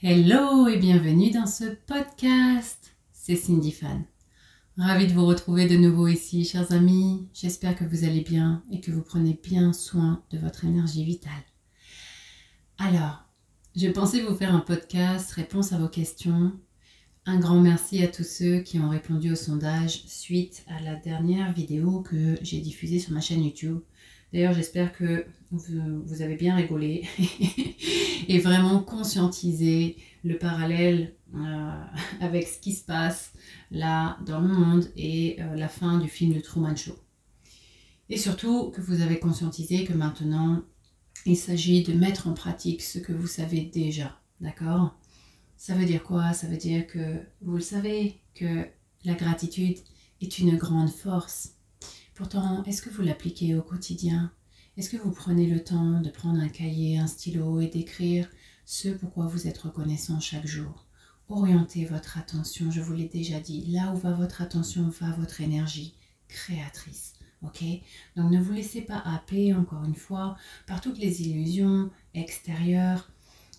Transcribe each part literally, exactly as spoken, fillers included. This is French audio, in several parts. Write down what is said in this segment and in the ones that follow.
Hello et bienvenue dans ce podcast, c'est Cindy Fan. Ravie de vous retrouver de nouveau ici, chers amis. J'espère que vous allez bien et que vous prenez bien soin de votre énergie vitale. Alors, je pensais vous faire un podcast, réponse à vos questions. Un grand merci à tous ceux qui ont répondu au sondage suite à la dernière vidéo que j'ai diffusée sur ma chaîne YouTube. D'ailleurs, j'espère que vous, vous avez bien rigolé et vraiment conscientisé le parallèle euh, avec ce qui se passe là dans le monde et euh, la fin du film de Truman Show. Et surtout que vous avez conscientisé que maintenant, il s'agit de mettre en pratique ce que vous savez déjà, d'accord ? Ça veut dire quoi ? Ça veut dire que vous le savez, que la gratitude est une grande force. Pourtant, est-ce que vous l'appliquez au quotidien ? Est-ce que vous prenez le temps de prendre un cahier, un stylo et d'écrire ce pourquoi vous êtes reconnaissant chaque jour ? Orientez votre attention, je vous l'ai déjà dit, là où va votre attention, va votre énergie créatrice. Ok ? Donc ne vous laissez pas happer, encore une fois, par toutes les illusions extérieures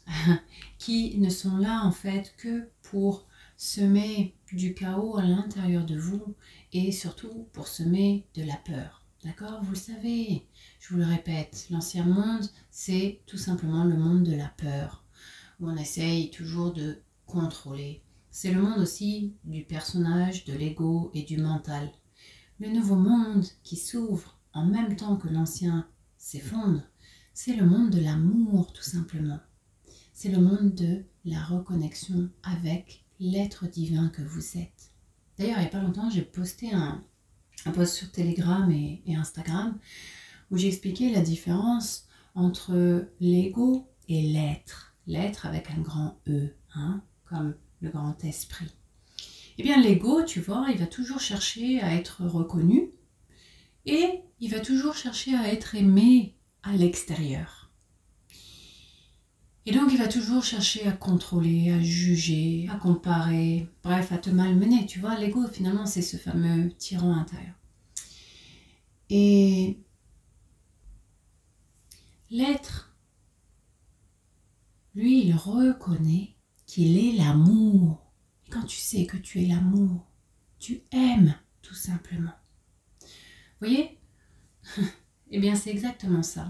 qui ne sont là en fait que pour semer du chaos à l'intérieur de vous et surtout pour semer de la peur. D'accord ? Vous le savez, je vous le répète, l'ancien monde, c'est tout simplement le monde de la peur, où on essaye toujours de contrôler. C'est le monde aussi du personnage, de l'ego et du mental. Le nouveau monde qui s'ouvre en même temps que l'ancien s'effondre, c'est le monde de l'amour tout simplement. C'est le monde de la reconnexion avec l'être divin que vous êtes. D'ailleurs, il n'y a pas longtemps, j'ai posté un, un post sur Telegram et, et Instagram où j'ai expliqué la différence entre l'ego et l'être. L'être avec un grand E, hein, comme le grand esprit. Eh bien, l'ego, tu vois, il va toujours chercher à être reconnu et il va toujours chercher à être aimé à l'extérieur. Et donc, il va toujours chercher à contrôler, à juger, à comparer, bref, à te malmener. Tu vois, l'ego, finalement, c'est ce fameux tyran intérieur. Et l'être, lui, il reconnaît qu'il est l'amour. Et quand tu sais que tu es l'amour, tu aimes, tout simplement. Vous voyez ? Eh bien, c'est exactement ça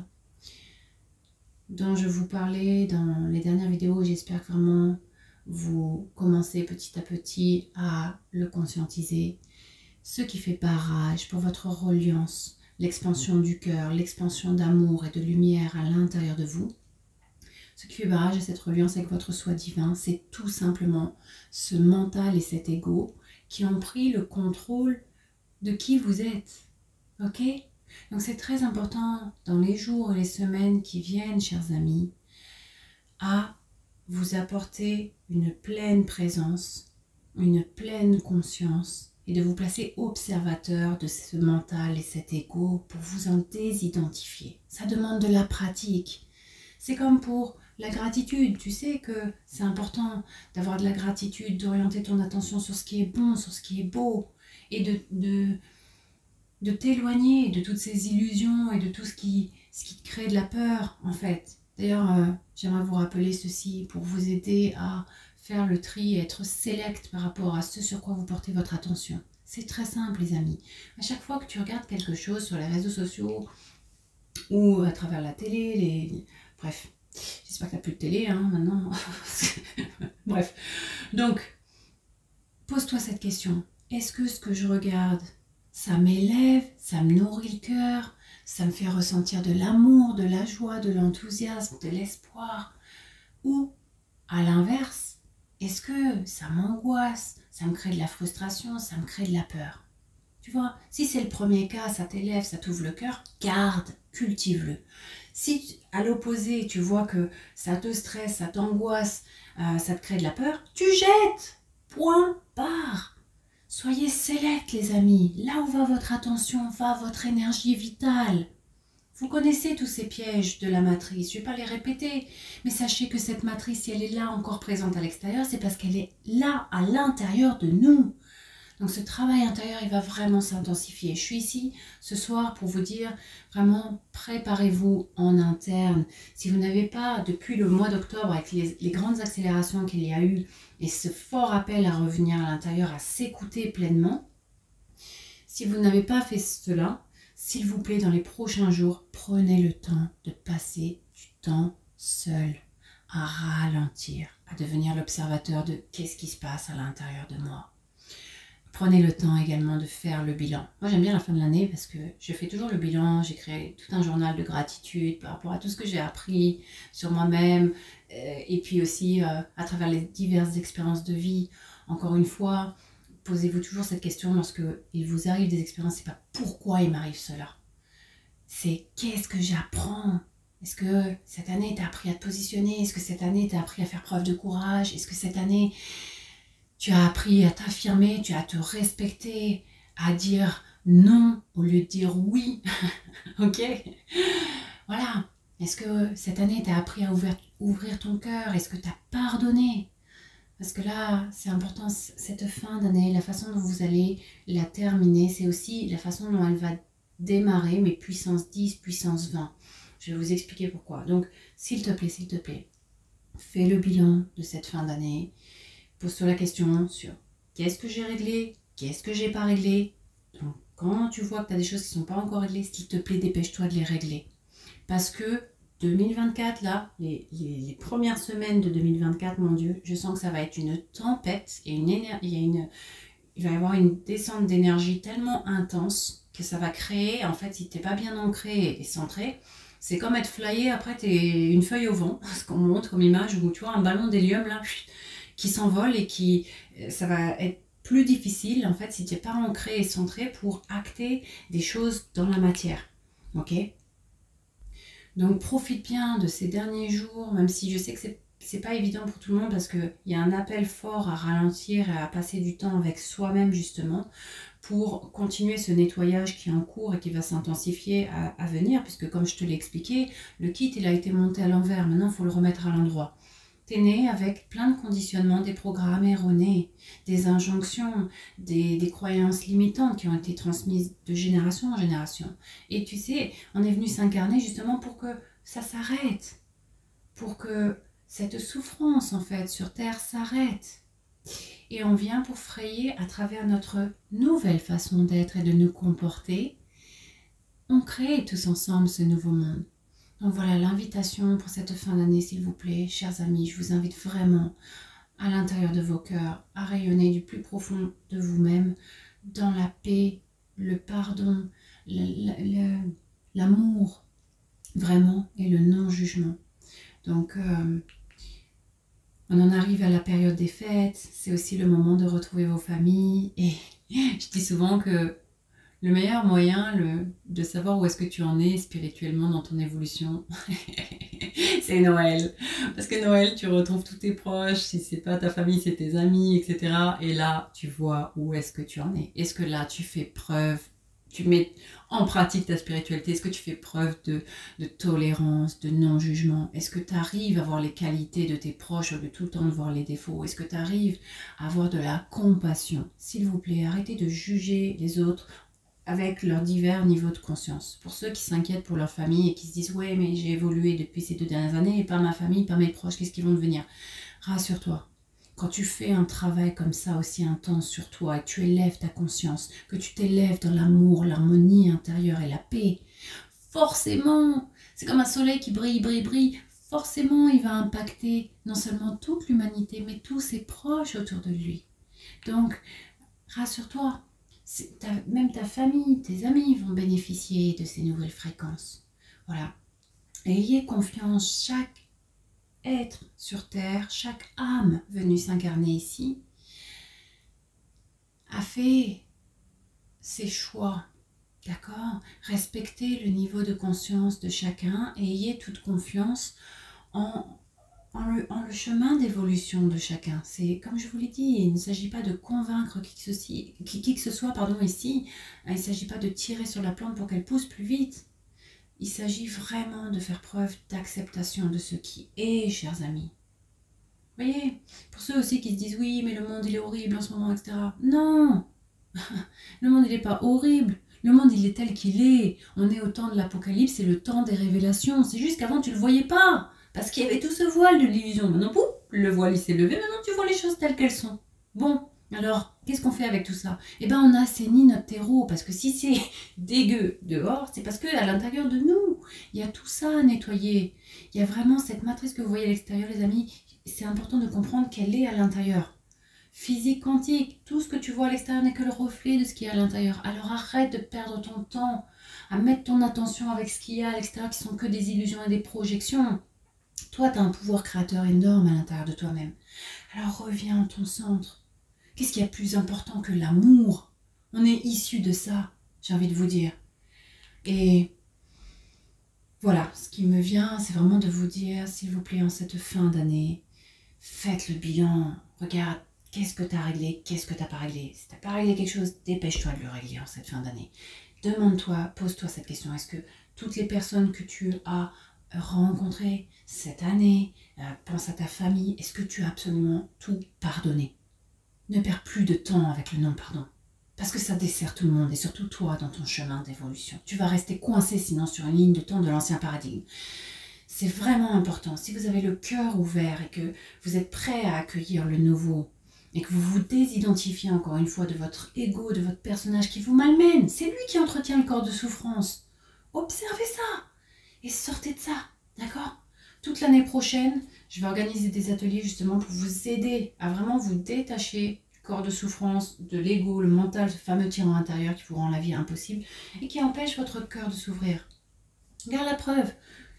dont je vous parlais dans les dernières vidéos. J'espère que vraiment vous commencez petit à petit à le conscientiser. Ce qui fait barrage pour votre reliance, l'expansion du cœur, l'expansion d'amour et de lumière à l'intérieur de vous. Ce qui fait barrage à cette reliance avec votre soi divin, c'est tout simplement ce mental et cet ego qui ont pris le contrôle de qui vous êtes. Ok ? Donc c'est très important dans les jours et les semaines qui viennent, chers amis, à vous apporter une pleine présence, une pleine conscience et de vous placer observateur de ce mental et cet ego pour vous en désidentifier. Ça demande de la pratique. C'est comme pour la gratitude. Tu sais que c'est important d'avoir de la gratitude, d'orienter ton attention sur ce qui est bon, sur ce qui est beau et de... de de t'éloigner de toutes ces illusions et de tout ce qui, ce qui te crée de la peur, en fait. D'ailleurs, euh, j'aimerais vous rappeler ceci pour vous aider à faire le tri et être select par rapport à ce sur quoi vous portez votre attention. C'est très simple, les amis. À chaque fois que tu regardes quelque chose sur les réseaux sociaux ou à travers la télé, les... bref, j'espère que tu n'as plus de télé, hein, maintenant. Bref. Donc, pose-toi cette question. Est-ce que ce que je regarde, ça m'élève, ça me nourrit le cœur, ça me fait ressentir de l'amour, de la joie, de l'enthousiasme, de l'espoir? Ou, à l'inverse, est-ce que ça m'angoisse, ça me crée de la frustration, ça me crée de la peur? Tu vois, si c'est le premier cas, ça t'élève, ça t'ouvre le cœur, garde, cultive-le. Si à l'opposé, tu vois que ça te stresse, ça t'angoisse, euh, ça te crée de la peur, tu jettes. Point barre. Soyez select, les amis. Là où va votre attention, va votre énergie vitale. Vous connaissez tous ces pièges de la matrice. Je ne vais pas les répéter. Mais sachez que cette matrice, si elle est là encore présente à l'extérieur, c'est parce qu'elle est là, à l'intérieur de nous. Donc ce travail intérieur, il va vraiment s'intensifier. Je suis ici ce soir pour vous dire, vraiment, préparez-vous en interne. Si vous n'avez pas, depuis le mois d'octobre, avec les, les grandes accélérations qu'il y a eu, et ce fort appel à revenir à l'intérieur, à s'écouter pleinement, si vous n'avez pas fait cela, s'il vous plaît, dans les prochains jours, prenez le temps de passer du temps seul, à ralentir, à devenir l'observateur de qu'est-ce qui se passe à l'intérieur de moi. Prenez le temps également de faire le bilan. Moi, j'aime bien la fin de l'année parce que je fais toujours le bilan. J'ai créé tout un journal de gratitude par rapport à tout ce que j'ai appris sur moi-même euh, et puis aussi euh, à travers les diverses expériences de vie. Encore une fois, posez-vous toujours cette question lorsque il vous arrive des expériences. C'est pas pourquoi il m'arrive cela. C'est qu'est-ce que j'apprends. Est-ce que cette année t'as appris à te positionner? Est-ce que cette année t'as appris à faire preuve de courage? Est-ce que cette année tu as appris à t'affirmer, tu as à te respecter, à dire non au lieu de dire oui? Ok? Voilà. Est-ce que cette année, tu as appris à ouvrir, ouvrir ton cœur? Est-ce que tu as pardonné? Parce que là, c'est important, cette fin d'année, la façon dont vous allez la terminer, c'est aussi la façon dont elle va démarrer, mais puissance dix, puissance vingt. Je vais vous expliquer pourquoi. Donc, s'il te plaît, s'il te plaît, fais le bilan de cette fin d'année. Pose-toi la question sur qu'est-ce que j'ai réglé, qu'est-ce que j'ai pas réglé. Donc, quand tu vois que tu as des choses qui ne sont pas encore réglées, s'il te plaît, dépêche-toi de les régler. Parce que deux mille vingt-quatre, là, les, les, les premières semaines de deux mille vingt-quatre, mon Dieu, je sens que ça va être une tempête et une éner- il, y a une, il va y avoir une descente d'énergie tellement intense que ça va créer, en fait, si tu n'es pas bien ancré et centré, c'est comme être flyé, après tu es une feuille au vent, ce qu'on montre comme image, où tu vois un ballon d'hélium là, qui s'envole et qui, ça va être plus difficile en fait si tu n'es pas ancré et centré pour acter des choses dans la matière. Ok? Donc profite bien de ces derniers jours, même si je sais que c'est c'est pas évident pour tout le monde parce qu'il y a un appel fort à ralentir et à passer du temps avec soi-même justement pour continuer ce nettoyage qui est en cours et qui va s'intensifier à, à venir, puisque comme je te l'ai expliqué, le kit il a été monté à l'envers, maintenant il faut le remettre à l'endroit. T'es né avec plein de conditionnements, des programmes erronés, des injonctions, des, des croyances limitantes qui ont été transmises de génération en génération. Et tu sais, on est venu s'incarner justement pour que ça s'arrête, pour que cette souffrance en fait sur Terre s'arrête. Et on vient pour frayer à travers notre nouvelle façon d'être et de nous comporter. On crée tous ensemble ce nouveau monde. Donc voilà l'invitation pour cette fin d'année, s'il vous plaît, chers amis. Je vous invite vraiment à l'intérieur de vos cœurs à rayonner du plus profond de vous-même dans la paix, le pardon, l'amour vraiment et le non-jugement. Donc euh, on en arrive à la période des fêtes, c'est aussi le moment de retrouver vos familles et je dis souvent que le meilleur moyen le, de savoir où est-ce que tu en es spirituellement dans ton évolution, c'est Noël. Parce que Noël, tu retrouves tous tes proches, si c'est pas ta famille, c'est tes amis, et cetera. Et là, tu vois où est-ce que tu en es. Est-ce que là, tu fais preuve, tu mets en pratique ta spiritualité? Est-ce que tu fais preuve de, de tolérance, de non-jugement? Est-ce que tu arrives à voir les qualités de tes proches au lieu de tout le temps de voir les défauts? Est-ce que tu arrives à avoir de la compassion? S'il vous plaît, arrêtez de juger les autres avec leurs divers niveaux de conscience. Pour ceux qui s'inquiètent pour leur famille et qui se disent « Ouais, mais j'ai évolué depuis ces deux dernières années et pas ma famille, pas mes proches, qu'est-ce qu'ils vont devenir ?» Rassure-toi. Quand tu fais un travail comme ça aussi intense sur toi et que tu élèves ta conscience, que tu t'élèves dans l'amour, l'harmonie intérieure et la paix, forcément, c'est comme un soleil qui brille, brille, brille, forcément il va impacter non seulement toute l'humanité, mais tous ses proches autour de lui. Donc, rassure-toi. Ta, même ta famille, tes amis vont bénéficier de ces nouvelles fréquences. Voilà. Ayez confiance, chaque être sur Terre, chaque âme venue s'incarner ici, a fait ses choix. D'accord? Respectez le niveau de conscience de chacun et ayez toute confiance en En le, en le chemin d'évolution de chacun. C'est comme je vous l'ai dit, il ne s'agit pas de convaincre qui que, ceci, qui, qui que ce soit pardon, ici. Il ne s'agit pas de tirer sur la plante pour qu'elle pousse plus vite. Il s'agit vraiment de faire preuve d'acceptation de ce qui est, chers amis. Vous voyez, pour ceux aussi qui se disent oui, mais le monde il est horrible en ce moment, et cetera. Non, Le monde, il n'est pas horrible. Le monde, il est tel qu'il est. On est au temps de l'Apocalypse, c'est le temps des révélations. C'est juste qu'avant, tu ne le voyais pas. Parce qu'il y avait tout ce voile de l'illusion. Maintenant, pouf, le voile, il s'est levé. Maintenant, tu vois les choses telles qu'elles sont. Bon, alors, qu'est-ce qu'on fait avec tout ça? Eh bien, on assainit notre terreau. Parce que si c'est dégueu dehors, c'est parce qu'à l'intérieur de nous, il y a tout ça à nettoyer. Il y a vraiment cette matrice que vous voyez à l'extérieur, les amis. C'est important de comprendre qu'elle est à l'intérieur. Physique quantique, tout ce que tu vois à l'extérieur n'est que le reflet de ce qu'il y a à l'intérieur. Alors arrête de perdre ton temps à mettre ton attention avec ce qu'il y a à l'extérieur qui sont que des illusions et des projections. Toi, tu as un pouvoir créateur énorme à l'intérieur de toi-même. Alors reviens à ton centre. Qu'est-ce qu'il y a de plus important que l'amour? On est issu de ça, j'ai envie de vous dire. Et voilà, ce qui me vient, c'est vraiment de vous dire, s'il vous plaît, en cette fin d'année, faites le bilan. Regarde, qu'est-ce que tu as réglé, qu'est-ce que tu n'as pas réglé. Si tu n'as pas réglé quelque chose, dépêche-toi de le régler en cette fin d'année. Demande-toi, pose-toi cette question. Est-ce que toutes les personnes que tu as rencontrées cette année, euh, pense à ta famille, est-ce que tu as absolument tout pardonné? Ne perds plus de temps avec le non-pardon. Parce que ça dessert tout le monde, et surtout toi dans ton chemin d'évolution. Tu vas rester coincé sinon sur une ligne de temps de l'ancien paradigme. C'est vraiment important. Si vous avez le cœur ouvert et que vous êtes prêt à accueillir le nouveau, et que vous vous désidentifiez encore une fois de votre ego, de votre personnage qui vous malmène, c'est lui qui entretient le corps de souffrance. Observez ça et sortez de ça, d'accord? Toute l'année prochaine, je vais organiser des ateliers justement pour vous aider à vraiment vous détacher du corps de souffrance, de l'ego, le mental, ce fameux tyran intérieur qui vous rend la vie impossible et qui empêche votre cœur de s'ouvrir. Regarde la preuve.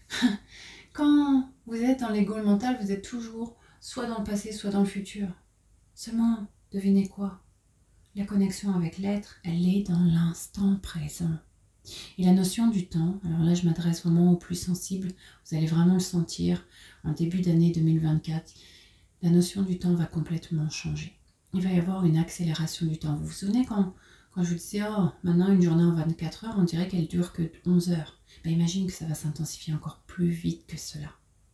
Quand vous êtes dans l'ego, le mental, vous êtes toujours soit dans le passé, soit dans le futur. Seulement, devinez quoi? La connexion avec l'être, elle est dans l'instant présent. Et la notion du temps, alors là je m'adresse vraiment aux plus sensibles, vous allez vraiment le sentir en début d'année deux mille vingt-quatre, la notion du temps va complètement changer. Il va y avoir une accélération du temps. Vous vous souvenez quand, quand je vous disais, oh, maintenant une journée en vingt-quatre heures, on dirait qu'elle dure que onze heures. Ben, imagine que ça va s'intensifier encore plus vite que cela.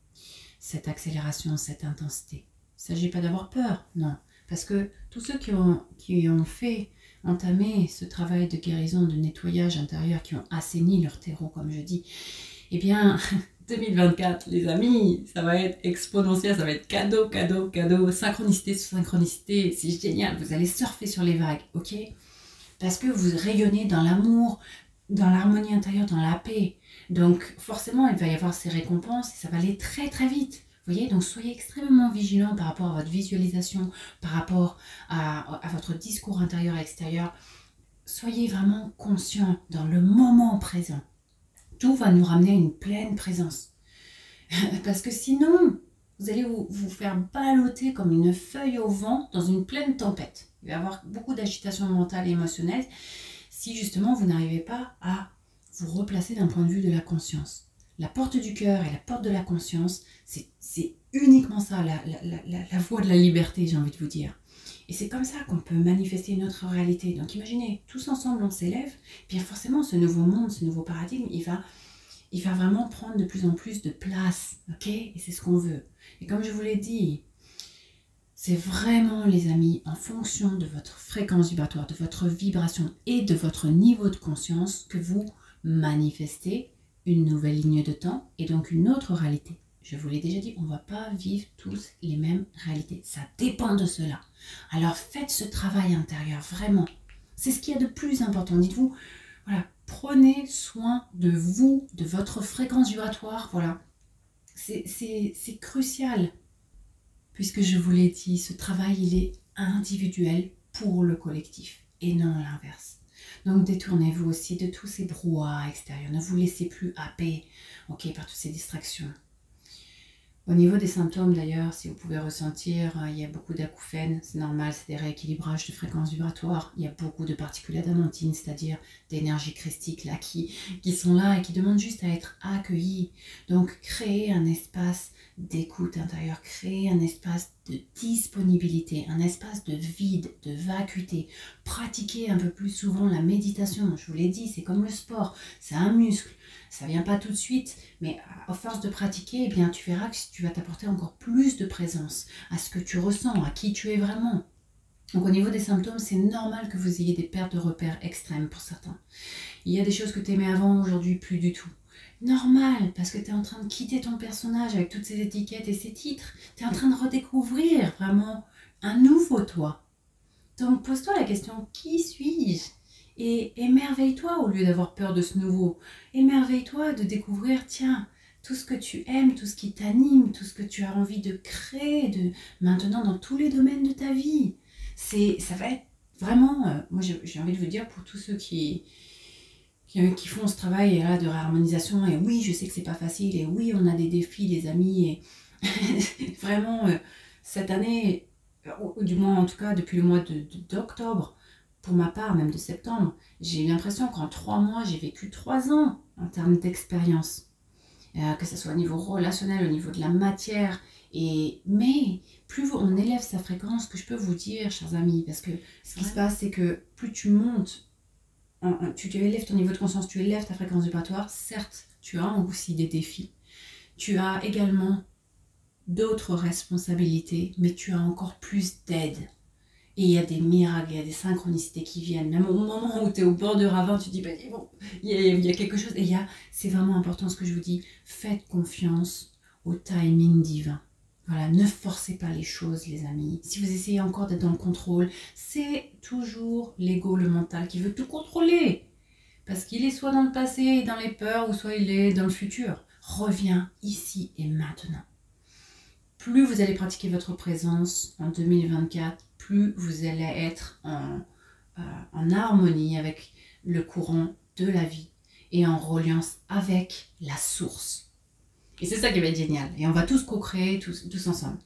Cette accélération, cette intensité. Il ne s'agit pas d'avoir peur, non. Parce que tous ceux qui ont, qui ont fait, entamé ce travail de guérison, de nettoyage intérieur, qui ont assaini leur terreau, comme je dis, eh bien, deux mille vingt-quatre, les amis, ça va être exponentiel, ça va être cadeau, cadeau, cadeau, synchronicité sur synchronicité, c'est génial, vous allez surfer sur les vagues, ok? Parce que vous rayonnez dans l'amour, dans l'harmonie intérieure, dans la paix. Donc, forcément, il va y avoir ces récompenses et ça va aller très, très vite. Vous voyez, donc soyez extrêmement vigilants par rapport à votre visualisation, par rapport à, à votre discours intérieur et extérieur. Soyez vraiment conscients dans le moment présent. Tout va nous ramener à une pleine présence. Parce que sinon, vous allez vous, vous faire balloter comme une feuille au vent dans une pleine tempête. Il va y avoir beaucoup d'agitation mentale et émotionnelle si justement vous n'arrivez pas à vous replacer d'un point de vue de la conscience. La porte du cœur et la porte de la conscience, c'est uniquement ça, la, la, la, la voie de la liberté, j'ai envie de vous dire. Et c'est comme ça qu'on peut manifester une autre réalité. Donc imaginez, tous ensemble on s'élève, puis forcément ce nouveau monde, ce nouveau paradigme, il va, il va vraiment prendre de plus en plus de place, ok? Et c'est ce qu'on veut. Et comme je vous l'ai dit, c'est vraiment les amis, en fonction de votre fréquence vibratoire, de votre vibration et de votre niveau de conscience que vous manifestez une nouvelle ligne de temps et donc une autre réalité. Je vous l'ai déjà dit, on ne va pas vivre tous les mêmes réalités. Ça dépend de cela. Alors faites ce travail intérieur, vraiment. C'est ce qu'il y a de plus important. Dites-vous, voilà, prenez soin de vous, de votre fréquence vibratoire. Voilà, c'est crucial. Puisque je vous l'ai dit, ce travail, il est individuel pour le collectif et non l'inverse. Donc détournez-vous aussi de tous ces brouhahas extérieurs. Ne vous laissez plus happer, ok, par toutes ces distractions. Au niveau des symptômes d'ailleurs, si vous pouvez ressentir, il y a beaucoup d'acouphènes, c'est normal, c'est des rééquilibrages de fréquences vibratoires. Il y a beaucoup de particules adamantines, c'est-à-dire d'énergie christique là, qui, qui sont là et qui demandent juste à être accueillis. Donc créez un espace d'écoute intérieure, créer un espace de disponibilité, un espace de vide, de vacuité. Pratiquez un peu plus souvent la méditation, je vous l'ai dit, c'est comme le sport, c'est un muscle. Ça ne vient pas tout de suite, mais à force de pratiquer, eh bien, tu verras que tu vas t'apporter encore plus de présence à ce que tu ressens, à qui tu es vraiment. Donc au niveau des symptômes, c'est normal que vous ayez des pertes de repères extrêmes pour certains. Il y a des choses que tu aimais avant, aujourd'hui plus du tout. Normal, parce que tu es en train de quitter ton personnage avec toutes ces étiquettes et ces titres. Tu es en train de redécouvrir vraiment un nouveau toi. Donc pose-toi la question, qui suis-je? Et émerveille-toi au lieu d'avoir peur de ce nouveau. Émerveille-toi de découvrir, tiens, tout ce que tu aimes, tout ce qui t'anime, tout ce que tu as envie de créer, de maintenant dans tous les domaines de ta vie. C'est, ça va être vraiment, euh, moi j'ai, j'ai envie de vous dire pour tous ceux qui, qui, qui font ce travail là, de réharmonisation, et oui, je sais que c'est pas facile, et oui, on a des défis, les amis, et vraiment, euh, cette année, ou du moins en tout cas depuis le mois de, de, d'octobre, pour ma part, même de septembre, j'ai l'impression qu'en trois mois, j'ai vécu trois ans en termes d'expérience. Euh, que ce soit au niveau relationnel, au niveau de la matière. Et, mais plus on élève sa fréquence, ce que je peux vous dire, chers amis, parce que ce qui ouais. se passe, c'est que plus tu montes, en, en, tu, tu élèves ton niveau de conscience, tu élèves ta fréquence vibratoire, certes, tu as aussi des défis. Tu as également d'autres responsabilités, mais tu as encore plus d'aide. Et il y a des miracles, il y a des synchronicités qui viennent. Même au moment où tu es au bord de ravin, tu te dis, bah, bon, il y, a, il y a quelque chose. Et il y a, c'est vraiment important ce que je vous dis, faites confiance au timing divin. Voilà, ne forcez pas les choses, les amis. Si vous essayez encore d'être dans le contrôle, c'est toujours l'ego, le mental, qui veut tout contrôler. Parce qu'il est soit dans le passé et dans les peurs, ou soit il est dans le futur. Reviens ici et maintenant. Plus vous allez pratiquer votre présence en deux mille vingt-quatre, plus vous allez être en, euh, en harmonie avec le courant de la vie et en reliance avec la source. Et c'est ça qui va être génial. Et on va tous co-créer, tous, tous ensemble.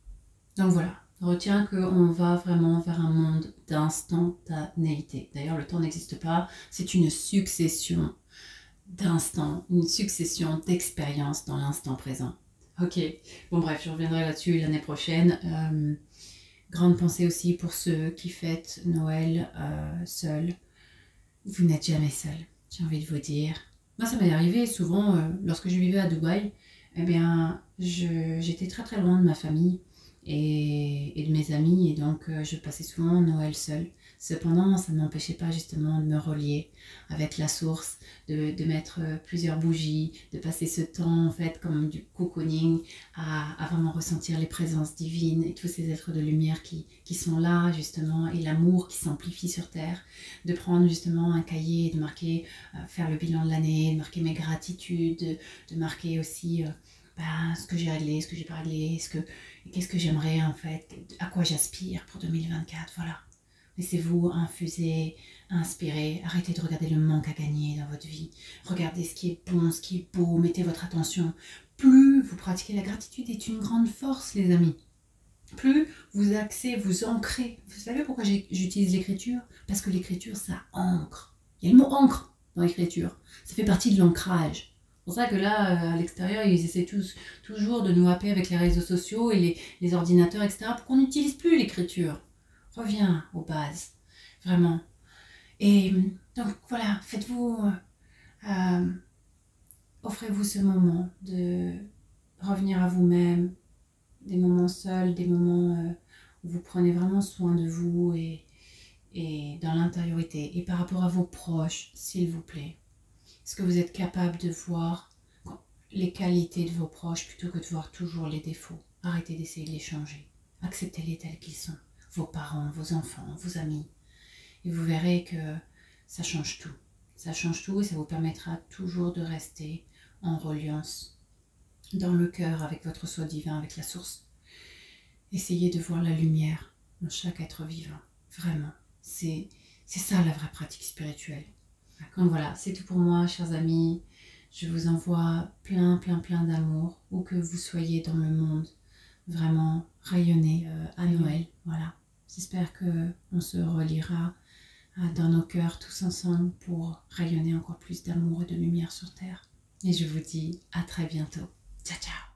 Donc voilà, retiens qu'on va vraiment vers un monde d'instantanéité. D'ailleurs, le temps n'existe pas, c'est une succession d'instants, une succession d'expériences dans l'instant présent. Ok, bon bref, je reviendrai là-dessus l'année prochaine. Euh, grande pensée aussi pour ceux qui fêtent Noël euh, seuls. Vous n'êtes jamais seul, j'ai envie de vous dire. Moi, ça m'est arrivé souvent, euh, lorsque je vivais à Dubaï, eh bien, je, j'étais très très loin de ma famille et, et de mes amis, et donc euh, je passais souvent Noël seule. Cependant, ça ne m'empêchait pas justement de me relier avec la source, de, de mettre plusieurs bougies, de passer ce temps en fait comme du cocooning à, à vraiment ressentir les présences divines et tous ces êtres de lumière qui, qui sont là justement, et l'amour qui s'amplifie sur Terre, de prendre justement un cahier, de marquer, euh, faire le bilan de l'année, de marquer mes gratitudes, de, de marquer aussi euh, bah, ce que j'ai réglé, ce que j'ai pas réglé, ce que, qu'est-ce que j'aimerais en fait, à quoi j'aspire pour deux mille vingt-quatre, voilà. Laissez-vous infuser, inspirer, arrêtez de regarder le manque à gagner dans votre vie. Regardez ce qui est bon, ce qui est beau, mettez votre attention. Plus vous pratiquez la gratitude est une grande force, les amis. Plus vous axez, vous ancrez. Vous savez pourquoi j'utilise l'écriture? Parce que l'écriture, ça ancre. Il y a le mot ancre dans l'écriture. Ça fait partie de l'ancrage. C'est pour ça que là, à l'extérieur, ils essaient tous, toujours de nous happer avec les réseaux sociaux et les, les ordinateurs, et cetera, pour qu'on n'utilise plus l'écriture. Reviens aux bases, vraiment. Et donc voilà, faites-vous, euh, offrez-vous ce moment de revenir à vous-même, des moments seuls, des moments euh, où vous prenez vraiment soin de vous et, et dans l'intériorité. Et par rapport à vos proches, s'il vous plaît, est-ce que vous êtes capable de voir les qualités de vos proches plutôt que de voir toujours les défauts? Arrêtez d'essayer de les changer. Acceptez-les tels qu'ils sont. Vos parents, vos enfants, vos amis. Et vous verrez que ça change tout. Ça change tout et ça vous permettra toujours de rester en reliance dans le cœur avec votre soi divin, avec la source. Essayez de voir la lumière dans chaque être vivant. Vraiment. C'est, c'est ça la vraie pratique spirituelle. Donc voilà, c'est tout pour moi, chers amis. Je vous envoie plein, plein, plein d'amour, où que vous soyez dans le monde. Vraiment rayonner euh, à Noël. Voilà. J'espère qu'on se reliera dans nos cœurs tous ensemble pour rayonner encore plus d'amour et de lumière sur Terre. Et je vous dis à très bientôt. Ciao, ciao.